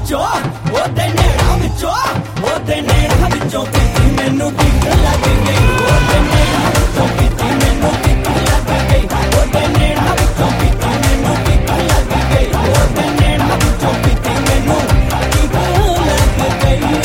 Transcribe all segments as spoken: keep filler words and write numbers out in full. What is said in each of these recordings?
विचों ओदे नेड़ा विचों ओदे नेड़ा विचों पीती मैनू टिक लग गई ओदे नेड़ा विचों पीती मैनू टिक लग गई ओदे नेड़ा विचों पीती मैनू टिक लग गई ओदे नेड़ा विचों पीती मैनू टिक लग गई।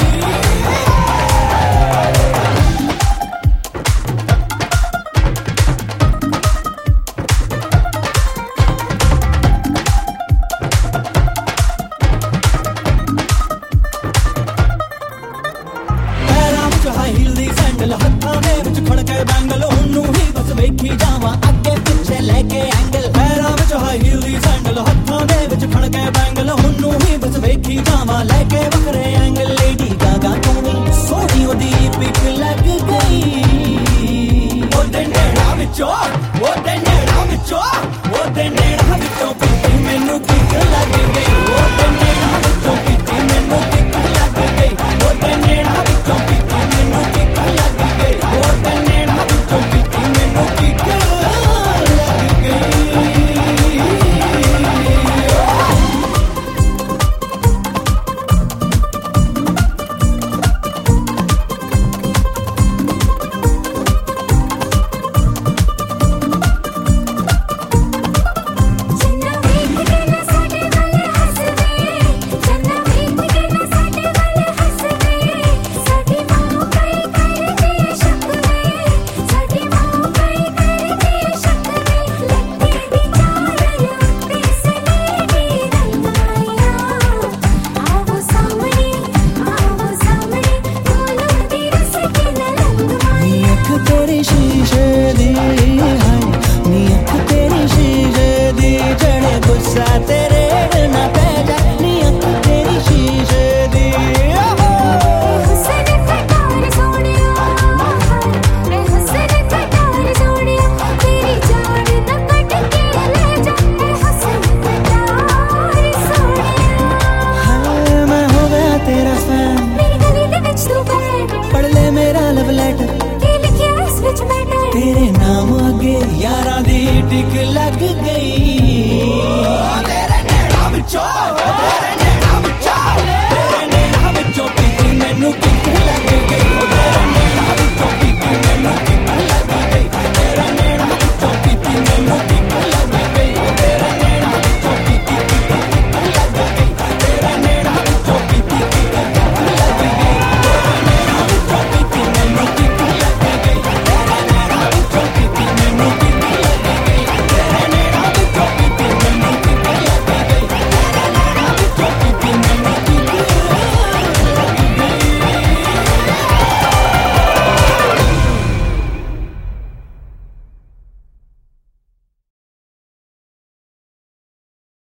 सैंडल हत्थां दे विच खड़के बैंगल ओनू ही बस वेखी जावां अगे पिछे लेके एंगल पैरां विच हाई हील दी सैंडल हत्थां दे विच खड़के बैंगल ओनू ही बस वेखी जावां लेके वखरे एंगल लेडी गागा तू वी सोहणी ओदी पिक लग गई ओदे नेड़ा विचों ओदे नेड़ा विचों ओदे नेड़ा विचों पीती मैनू टिक लग गई ओदे नेड़ा विचों पीती मैनू टिक लग गई ओदे नेड़ा विचों पीती मैनू टिक लग गई ओदे नेड़ा विचों पीती मैनू टिक लग गई। तेरे नाम अगे यारा दी टिक लग गई तेरे नेड़ा विचों